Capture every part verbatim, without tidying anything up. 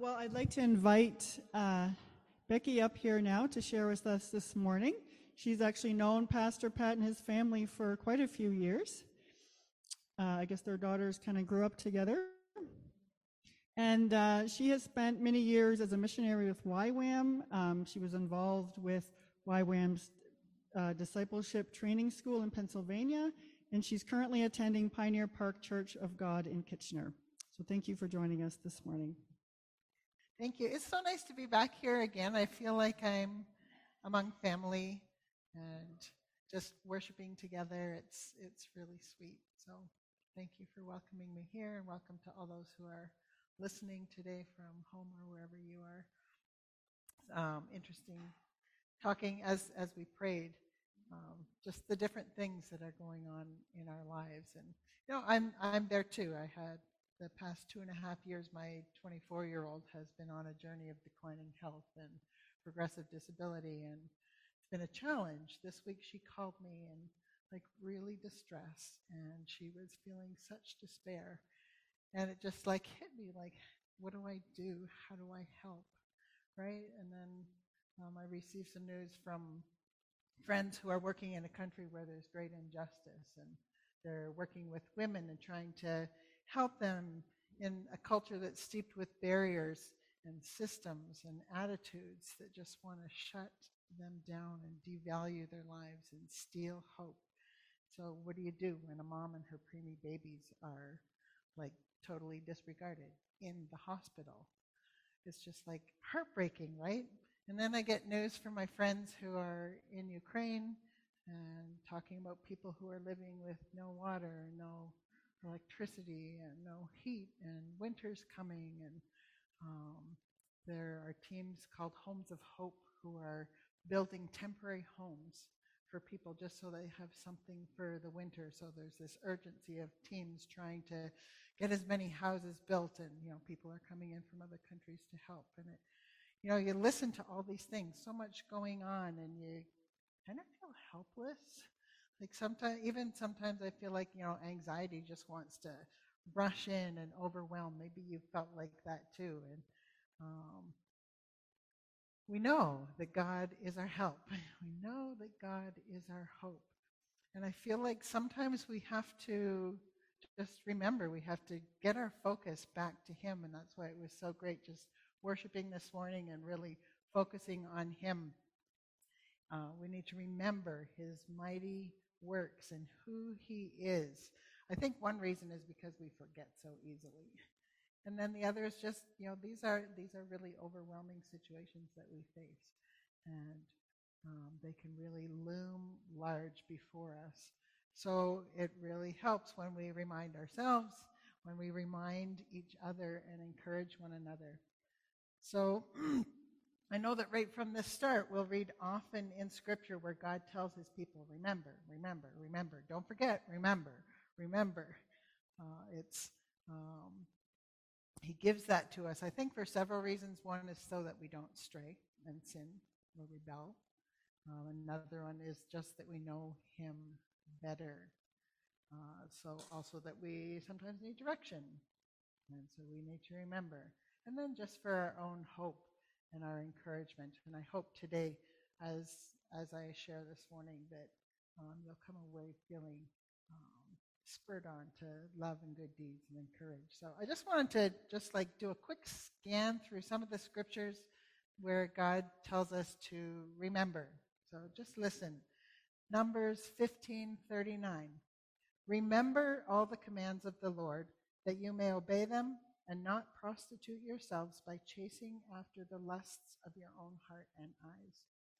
well, I'd like to invite uh, Becky up here now to share with us this morning. She's actually known Pastor Pat and his family for quite a few years. Uh, I guess their daughters kind of grew up together. And uh, she has spent many years as a missionary with Y WAM. Um, she was involved with Y WAM's uh, discipleship training school in Pennsylvania, and she's currently attending Pioneer Park Church of God in Kitchener. So thank you for joining us this morning. Thank you. It's so nice to be back here again. I feel like I'm among family and just worshiping together. It's it's really sweet. So thank you for welcoming me here, and welcome to all those who are listening today from home or wherever you are. Um, interesting talking as as we prayed, um, just the different things that are going on in our lives. And you know, I'm I'm there too. I had the past two and a half years, my twenty-four-year-old has been on a journey of declining health and progressive disability, and it's been a challenge. This week she called me and like really distressed, and she was feeling such despair. And it just like hit me like, what do I do? How do I help? Right? And then um, I received some news from friends who are working in a country where there's great injustice, and they're working with women and trying to help them in a culture that's steeped with barriers and systems and attitudes that just want to shut them down and devalue their lives and steal hope. So what do you do when a mom and her preemie babies are like totally disregarded in the hospital? It's just like heartbreaking, right? And then I get news from my friends who are in Ukraine and talking about people who are living with no water, no electricity, and no heat, and winter's coming. And um, there are teams called Homes of Hope who are building temporary homes for people just so they have something for the winter. So there's this urgency of teams trying to get as many houses built, and you know, people are coming in from other countries to help. And it, you know, you listen to all these things, so much going on, and you kind of feel helpless. Like sometimes, even sometimes I feel like, you know, anxiety just wants to rush in and overwhelm. Maybe you felt like that too. And um, we know that God is our help. We know that God is our hope. And I feel like sometimes we have to just remember, we have to get our focus back to him. And that's why it was so great just worshiping this morning and really focusing on him. Uh, we need to remember his mighty works and who he is. I think one reason is because we forget so easily. And then the other is just, you know, these are these are really overwhelming situations that we face. And um, they can really loom large before us. So it really helps when we remind ourselves, when we remind each other and encourage one another. So I know that right from the start, we'll read often in Scripture where God tells his people, remember, remember, remember. Don't forget, remember, remember. Uh, it's um, he gives that to us, I think, for several reasons. One is so that we don't stray and sin or rebel. Um, another one is just that we know him better. Uh, so also that we sometimes need direction. And so we need to remember. And then just for our own hope and our encouragement. And I hope today, as as I share this morning, that um, you'll come away feeling um, spurred on to love and good deeds and encourage. So I just wanted to just like do a quick scan through some of the scriptures where God tells us to remember. So just listen. Numbers fifteen thirty-nine. Remember all the commands of the Lord, that you may obey them and not prostitute yourselves by chasing after the lusts of your own heart and eyes.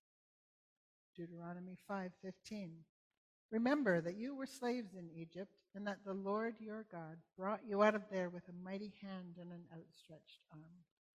Deuteronomy five fifteen. Remember that you were slaves in Egypt, and that the Lord your God brought you out of there with a mighty hand and an outstretched arm.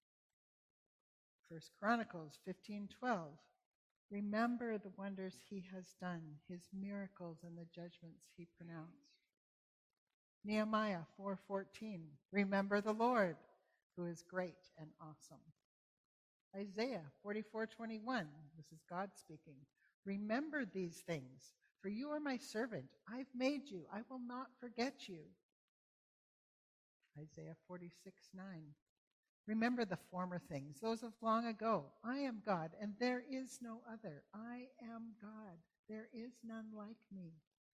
First Chronicles fifteen twelve. Remember the wonders he has done, his miracles and the judgments he pronounced. Nehemiah four fourteen. Remember the Lord, who is great and awesome. Isaiah forty-four twenty-one. This is God speaking. Remember these things, for you are my servant. I've made you. I will not forget you. Isaiah forty-six nine. Remember the former things, those of long ago. I am God, and there is no other. I am God. There is none like me.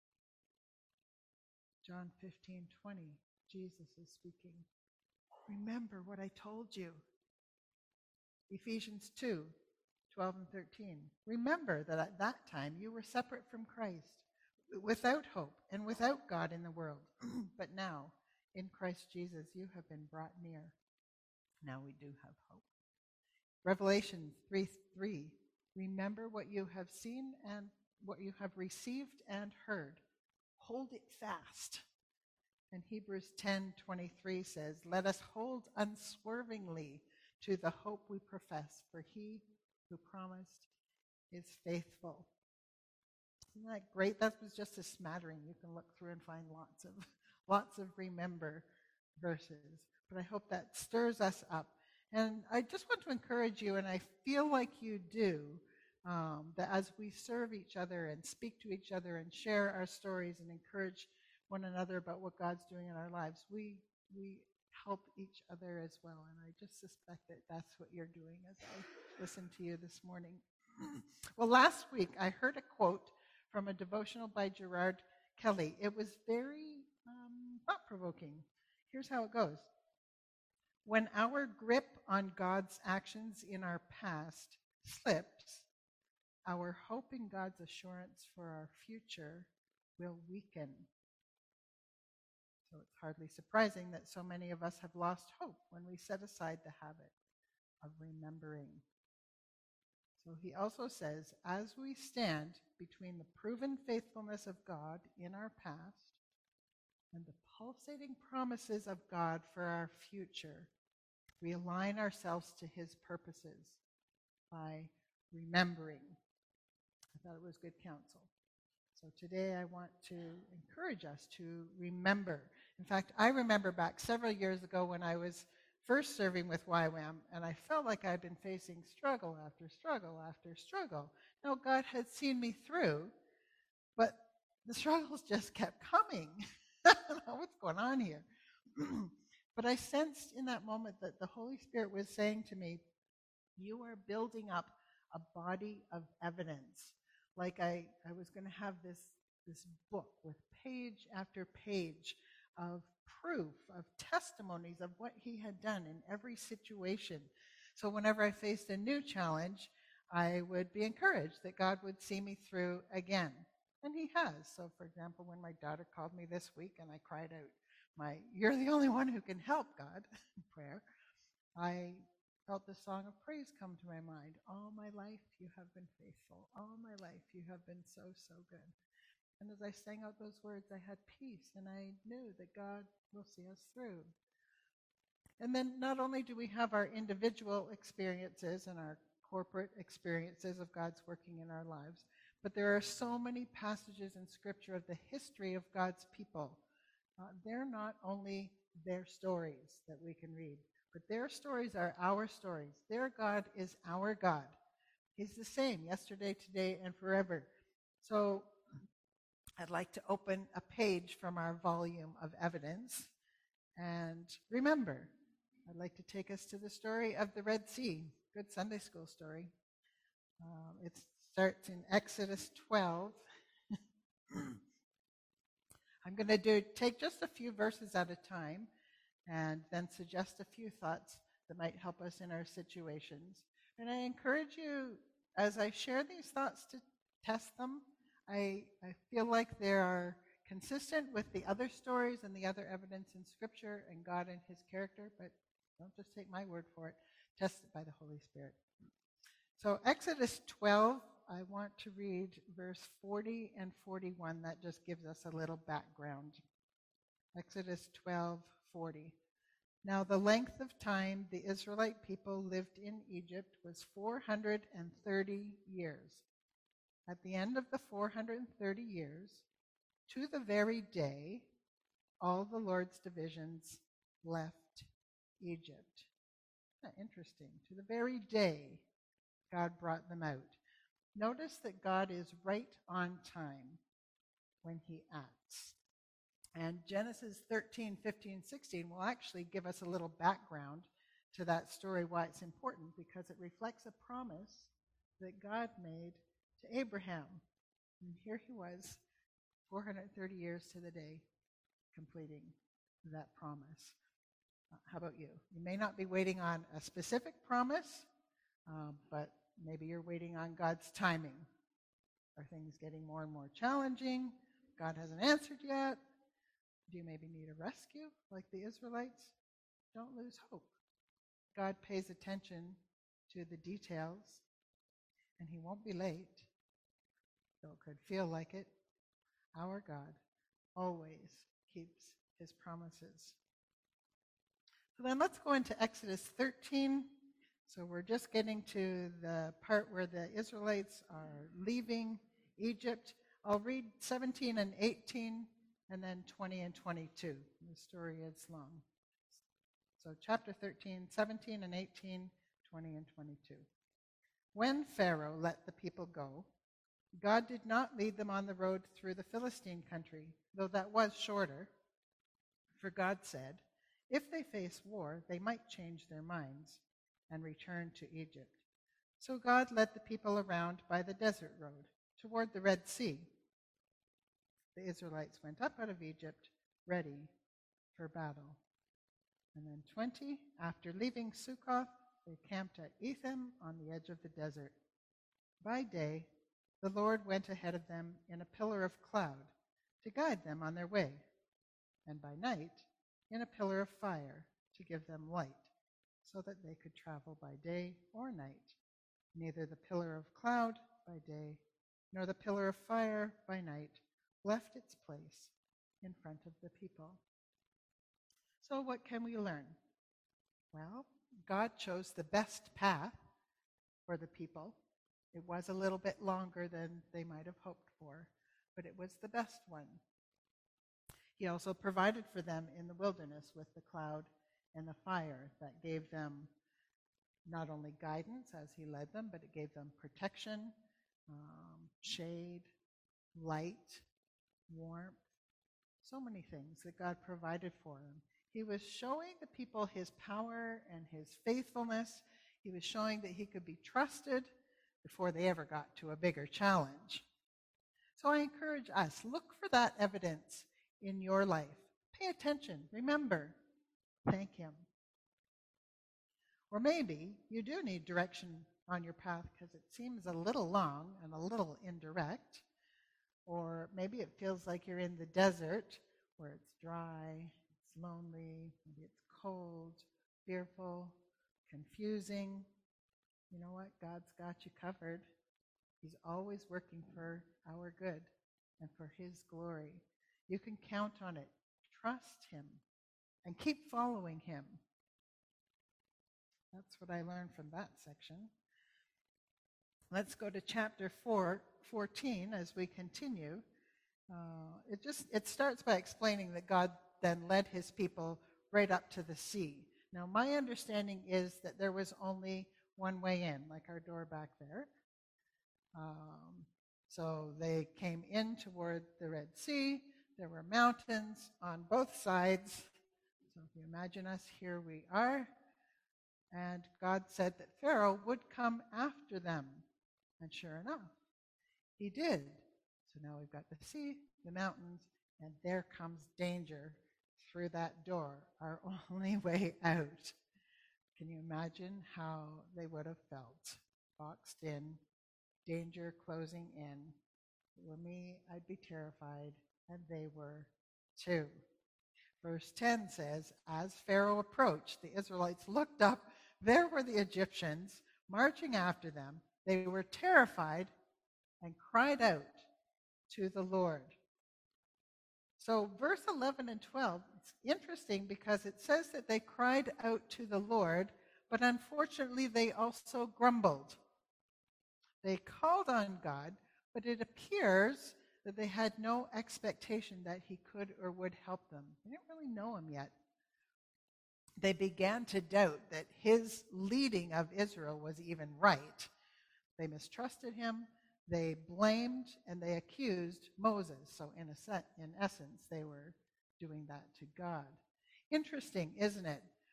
John fifteen twenty, Jesus is speaking. Remember what I told you. Ephesians two twelve and thirteen. Remember that at that time you were separate from Christ, without hope and without God in the world. But now, in Christ Jesus, you have been brought near. Now we do have hope. Revelation three three. Remember what you have seen and what you have received and heard. Hold it fast. And Hebrews ten twenty-three says, let us hold unswervingly to the hope we profess, for he who promised is faithful. Isn't that great? That was just a smattering. You can look through and find lots of lots of remember verses. But I hope that stirs us up. And I just want to encourage you, and I feel like you do, um, that as we serve each other and speak to each other and share our stories and encourage one another about what God's doing in our lives, we we help each other as well. And I just suspect that that's what you're doing as I listen to you this morning. Well, last week I heard a quote from a devotional by Gerard Kelly. It was very um, thought-provoking. Here's how it goes. When our grip on God's actions in our past slips, our hope in God's assurance for our future will weaken. So it's hardly surprising that so many of us have lost hope when we set aside the habit of remembering. So he also says, as we stand between the proven faithfulness of God in our past and the pulsating promises of God for our future, we align ourselves to his purposes by remembering. I thought it was good counsel. So today I want to encourage us to remember. In fact, I remember back several years ago when I was first serving with Y WAM, and I felt like I'd been facing struggle after struggle after struggle. Now, God had seen me through, but the struggles just kept coming. I don't know what's going on here. But I sensed in that moment that the Holy Spirit was saying to me, you are building up a body of evidence. Like I, I was going to have this, this book with page after page of proof, of testimonies of what he had done in every situation. So whenever I faced a new challenge, I would be encouraged that God would see me through again. And he has. So for example, when my daughter called me this week and I cried out, my, you're the only one who can help, God, in prayer, I felt the song of praise come to my mind. All my life you have been faithful. All my life you have been so, so good. And as I sang out those words, I had peace, and I knew that God will see us through. And then not only do we have our individual experiences and our corporate experiences of God's working in our lives, but there are so many passages in Scripture of the history of God's people. Uh, they're not only their stories that we can read, but their stories are our stories. Their God is our God. He's the same yesterday, today, and forever. So I'd like to open a page from our volume of evidence. And remember, I'd like to take us to the story of the Red Sea. Good Sunday school story. Um, it starts in Exodus twelve. I'm going to do take just a few verses at a time and then suggest a few thoughts that might help us in our situations. And I encourage you, as I share these thoughts, to test them. I, I feel like they are consistent with the other stories and the other evidence in Scripture and God and his character, but don't just take my word for it. Test it by the Holy Spirit. So Exodus twelve, I want to read verse forty and forty-one. That just gives us a little background. Exodus twelve forty. Now the length of time the Israelite people lived in Egypt was four hundred thirty years. At the end of the four hundred thirty years, to the very day, all the Lord's divisions left Egypt. Isn't that interesting? To the very day, God brought them out. Notice that God is right on time when he acts. And Genesis thirteen, fifteen, sixteen will actually give us a little background to that story why it's important, because it reflects a promise that God made to Abraham. And here he was, four hundred thirty years to the day, completing that promise. Uh, how about you? You may not be waiting on a specific promise, uh, but maybe you're waiting on God's timing. Are things getting more and more challenging? God hasn't answered yet. Do you maybe need a rescue like the Israelites? Don't lose hope. God pays attention to the details, and he won't be late, though it could feel like it. Our God always keeps his promises. So then let's go into Exodus thirteen. So we're just getting to the part where the Israelites are leaving Egypt. I'll read seventeen and eighteen, and then twenty and twenty-two. The story is long. So chapter thirteen, seventeen and eighteen, twenty and twenty-two. When Pharaoh let the people go, God did not lead them on the road through the Philistine country, though that was shorter. For God said, if they face war, they might change their minds and return to Egypt. So God led the people around by the desert road toward the Red Sea. The Israelites went up out of Egypt, ready for battle. And then twenty, after leaving Sukkoth, they camped at Etham on the edge of the desert. By day, the Lord went ahead of them in a pillar of cloud to guide them on their way, and by night, in a pillar of fire to give them light, so that they could travel by day or night. Neither the pillar of cloud by day nor the pillar of fire by night left its place in front of the people. So what can we learn? Well, God chose the best path for the people. It was a little bit longer than they might have hoped for, but it was the best one. He also provided for them in the wilderness with the cloud and the fire that gave them not only guidance as he led them, but it gave them protection, um, shade, light, warmth, so many things that God provided for them. He was showing the people his power and his faithfulness. He was showing that he could be trusted before they ever got to a bigger challenge. So I encourage us, look for that evidence in your life. Pay attention. Remember, thank him. Or maybe you do need direction on your path because it seems a little long and a little indirect. Or maybe it feels like you're in the desert where it's dry, it's lonely, maybe it's cold, fearful, confusing. You know what? God's got you covered. He's always working for our good and for his glory. You can count on it. Trust him and keep following him. That's what I learned from that section. Let's go to chapter four, fourteen as we continue. Uh, it just it starts by explaining that God then led his people right up to the sea. Now, my understanding is that there was only one way in, like our door back there. Um, so they came in toward the Red Sea. There were mountains on both sides. So if you imagine us, here we are. And God said that Pharaoh would come after them. And sure enough, he did. So now we've got the sea, the mountains, and there comes danger through that door, our only way out. Can you imagine how they would have felt? Boxed in, danger closing in. For me, I'd be terrified, and they were too. Verse ten says, as Pharaoh approached, the Israelites looked up. There were the Egyptians marching after them. They were terrified and cried out to the Lord. So verse eleven and twelve, it's interesting because it says that they cried out to the Lord, but unfortunately they also grumbled. They called on God, but it appears that they had no expectation that he could or would help them. They didn't really know him yet. They began to doubt that his leading of Israel was even right. They mistrusted him, they blamed, and they accused Moses. So in, a set, in essence, they were doing that to God. Interesting, isn't it?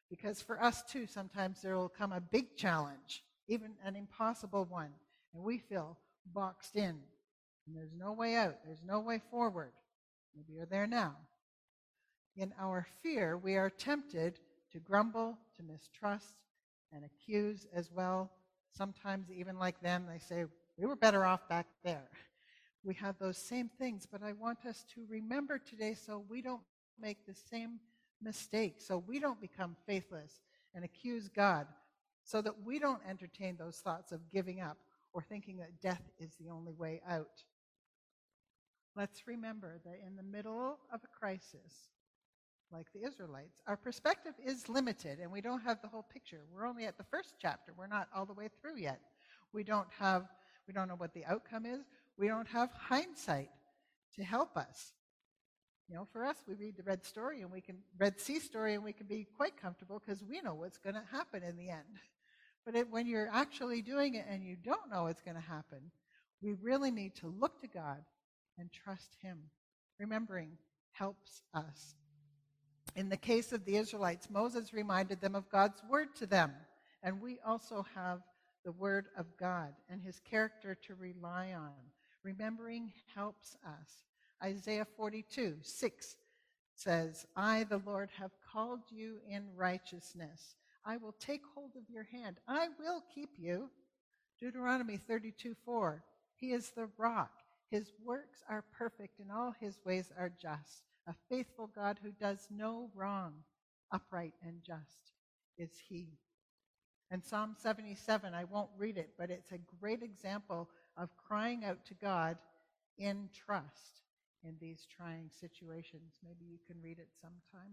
Because for us too, sometimes there will come a big challenge, even an impossible one, and we feel boxed in, and there's no way out, there's no way forward. Maybe you're there now. In our fear, we are tempted to grumble, to mistrust, and accuse as well. Sometimes even like them, they say, we were better off back there. We have those same things, but I want us to remember today so we don't make the same mistake, so we don't become faithless and accuse God, so that we don't entertain those thoughts of giving up or thinking that death is the only way out. Let's remember that in the middle of a crisis, like the Israelites, our perspective is limited and we don't have the whole picture. We're only at the first chapter. We're not all the way through yet. We don't have, we don't know what the outcome is. We don't have hindsight to help us. You know, for us, we read the Red story and we can, Red Sea story, and we can be quite comfortable because we know what's going to happen in the end. But it, when you're actually doing it and you don't know what's going to happen, we really need to look to God and trust Him. Remembering helps us. In the case of the Israelites, Moses reminded them of God's word to them. And we also have the word of God and His character to rely on. Remembering helps us. Isaiah forty-two, six says, I, the Lord, have called you in righteousness. I will take hold of your hand. I will keep you. Deuteronomy thirty-two, four, He is the rock. His works are perfect and all His ways are just. A faithful God who does no wrong. Upright and just is He. And Psalm seventy-seven, I won't read it, but it's a great example of crying out to God in trust in these trying situations. Maybe you can read it sometime.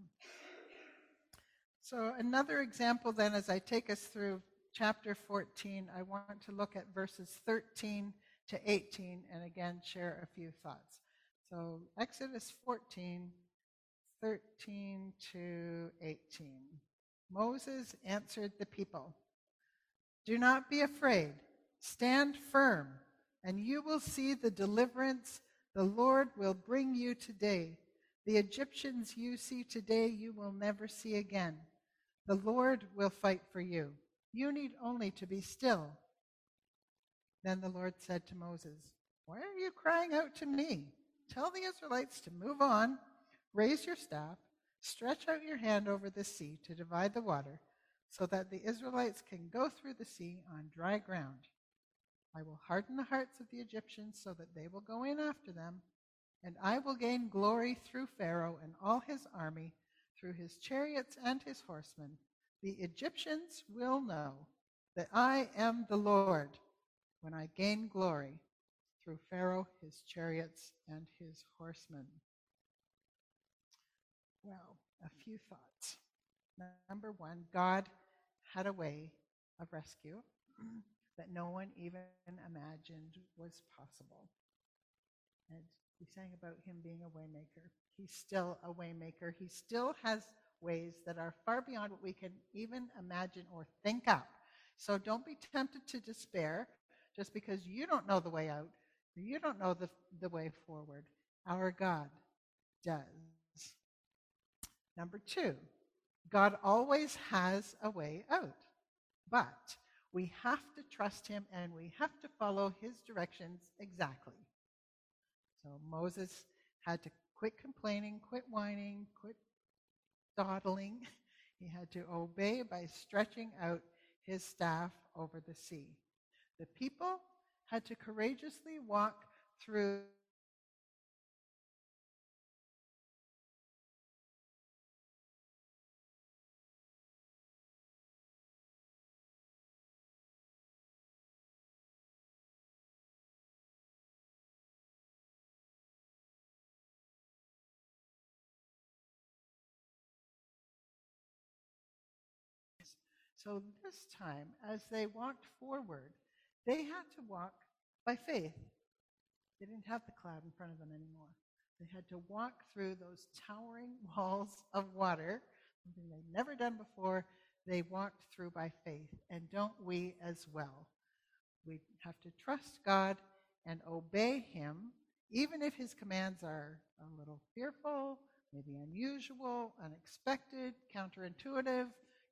So another example then, as I take us through chapter fourteen, I want to look at verses thirteen to eighteen and again share a few thoughts. So Exodus fourteen, thirteen to eighteen. Moses answered the people, do not be afraid. Stand firm, and you will see the deliverance the Lord will bring you today. The Egyptians you see today, you will never see again. The Lord will fight for you. You need only to be still. Then the Lord said to Moses, why are you crying out to me? Tell the Israelites to move on. Raise your staff. Stretch out your hand over the sea to divide the water, so that the Israelites can go through the sea on dry ground. I will harden the hearts of the Egyptians so that they will go in after them, and I will gain glory through Pharaoh and all his army, through his chariots and his horsemen. The Egyptians will know that I am the Lord when I gain glory through Pharaoh, his chariots, and his horsemen. Well, a few thoughts. Number one, God had a way of rescue that no one even imagined was possible. And we sang about Him being a waymaker. He's still a waymaker. He still has ways that are far beyond what we can even imagine or think up. So don't be tempted to despair just because you don't know the way out, or you don't know the, the way forward. Our God does. Number two, God always has a way out, but we have to trust Him and we have to follow His directions exactly. So Moses had to quit complaining, quit whining, quit dawdling. He had to obey by stretching out his staff over the sea. The people had to courageously walk through So this time, as they walked forward, they had to walk by faith. They didn't have the cloud in front of them anymore. They had to walk through those towering walls of water, something they'd never done before. They walked through by faith. And don't we as well? We have to trust God and obey Him, even if His commands are a little fearful, maybe unusual, unexpected, counterintuitive,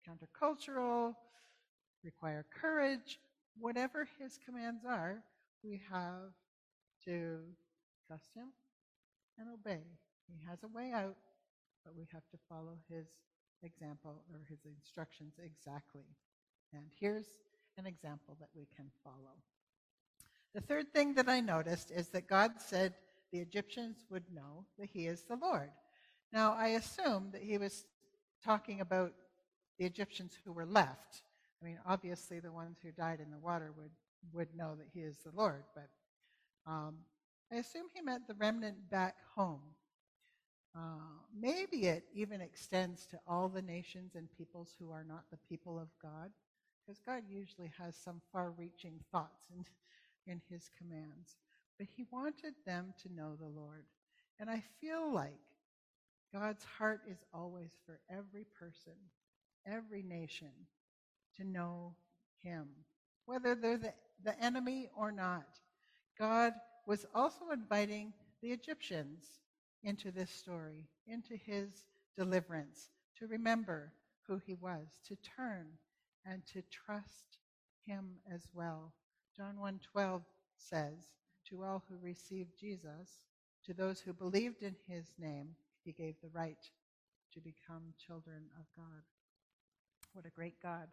countercultural, require courage, whatever his commands are, we have to trust him and obey. He has a way out, but we have to follow his example or his instructions exactly. And here's an example that we can follow. The third thing that I noticed is that God said the Egyptians would know that he is the Lord. Now, I assume that he was talking about the Egyptians who were left. I mean, obviously the ones who died in the water would, would know that he is the Lord, but um, I assume he meant the remnant back home. Uh, maybe it even extends to all the nations and peoples who are not the people of God, because God usually has some far-reaching thoughts in, in his commands. But he wanted them to know the Lord. And I feel like God's heart is always for every person, every nation, to know him, whether they're the, the enemy or not. God was also inviting the Egyptians into this story, into his deliverance, to remember who he was, to turn and to trust him as well. John one twelve says, to all who received Jesus, to those who believed in his name, he gave the right to become children of God. What a great God.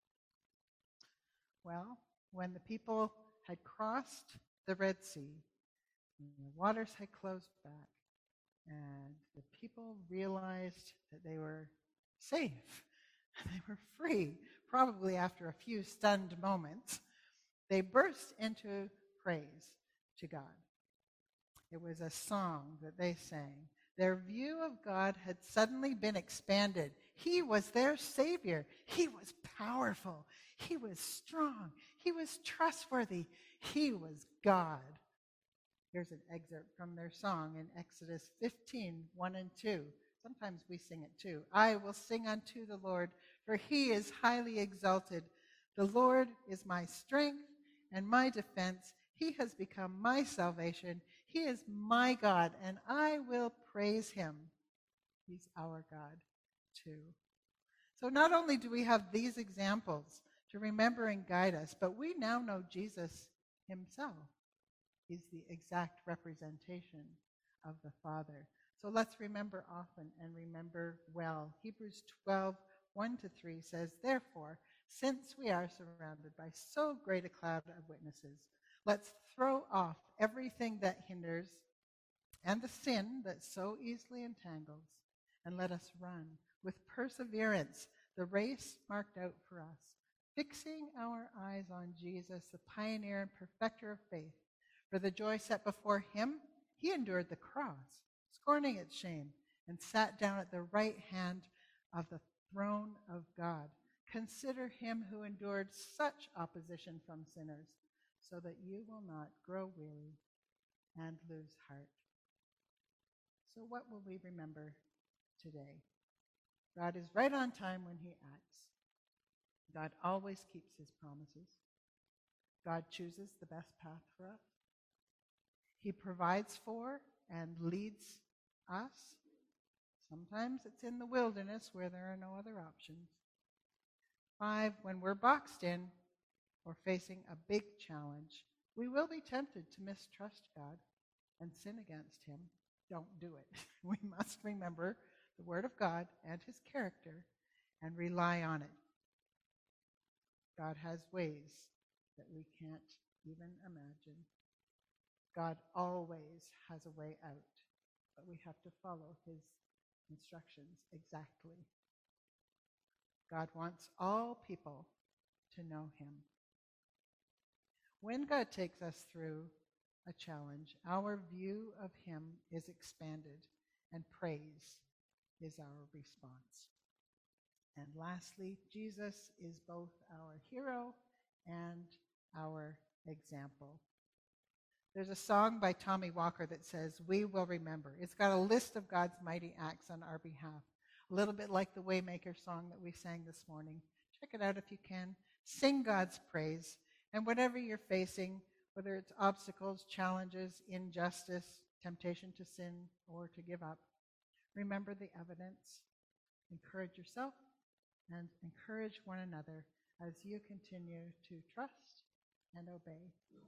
Well, when the people had crossed the Red Sea, and the waters had closed back, and the people realized that they were safe, they were free, probably after a few stunned moments, they burst into praise to God. It was a song that they sang. Their view of God had suddenly been expanded. He was their Savior. He was powerful. He was strong. He was trustworthy. He was God. Here's an excerpt from their song in Exodus fifteen, one and two. Sometimes we sing it too. I will sing unto the Lord, for he is highly exalted. The Lord is my strength and my defense. He has become my salvation. He is my God, and I will praise him. He's our God too. So not only do we have these examples to remember and guide us, but we now know Jesus himself. He's the exact representation of the Father. So let's remember often and remember well. Hebrews twelve, one to three says, therefore, since we are surrounded by so great a cloud of witnesses, let's throw off everything that hinders and the sin that so easily entangles, and let us run with perseverance the race marked out for us, fixing our eyes on Jesus, the pioneer and perfecter of faith. For the joy set before him, he endured the cross, scorning its shame, and sat down at the right hand of the throne of God. Consider him who endured such opposition from sinners, so that you will not grow weary and lose heart. So what will we remember today? God is right on time when he acts. God always keeps his promises. God chooses the best path for us. He provides for and leads us. Sometimes it's in the wilderness where there are no other options. Five, when we're boxed in or facing a big challenge, we will be tempted to mistrust God and sin against him. Don't do it. We must remember the Word of God and his character and rely on it. God has ways that we can't even imagine. God always has a way out, but we have to follow his instructions exactly. God wants all people to know him. When God takes us through a challenge, our view of him is expanded, and praise is our response. And lastly, Jesus is both our hero and our example. There's a song by Tommy Walker that says, we will remember. It's got a list of God's mighty acts on our behalf, a little bit like the Waymaker song that we sang this morning. Check it out if you can. Sing God's praise. And whatever you're facing, whether it's obstacles, challenges, injustice, temptation to sin, or to give up, remember the evidence. Encourage yourself and encourage one another as you continue to trust and obey.